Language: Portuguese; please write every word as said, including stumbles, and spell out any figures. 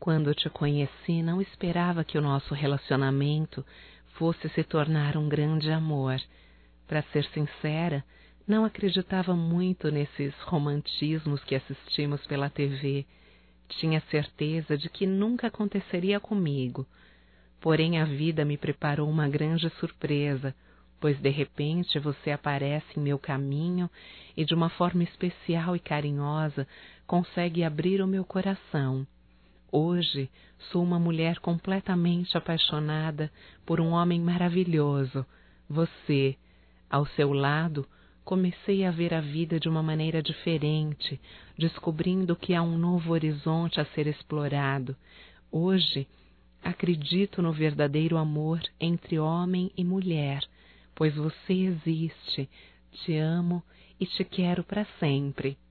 Quando te conheci, não esperava que o nosso relacionamento fosse se tornar um grande amor. Para ser sincera, não acreditava muito nesses romantismos que assistimos pela T V. Tinha certeza de que nunca aconteceria comigo. Porém, a vida me preparou uma grande surpresa, pois de repente você aparece em meu caminho e de uma forma especial e carinhosa consegue abrir o meu coração. Hoje sou uma mulher completamente apaixonada por um homem maravilhoso, você. Ao seu lado, comecei a ver a vida de uma maneira diferente, descobrindo que há um novo horizonte a ser explorado. Hoje, acredito no verdadeiro amor entre homem e mulher, pois você existe, te amo e te quero para sempre.